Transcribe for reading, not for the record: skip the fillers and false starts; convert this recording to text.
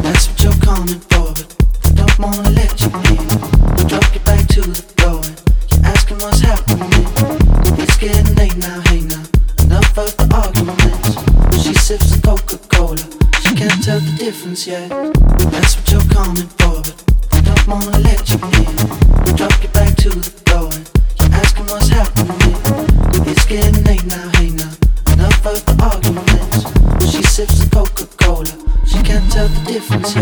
That's what you're coming for, but I don't wanna let you in. Drop you back to the floor and you're asking what's happening. It's getting late now, hey now, enough of the arguments. She sips the Coca-Cola, she can't tell the difference yet. That's what you're coming for, but I don't wanna let you in. Drop you back to the floor and you're asking what's happening. It's getting late now,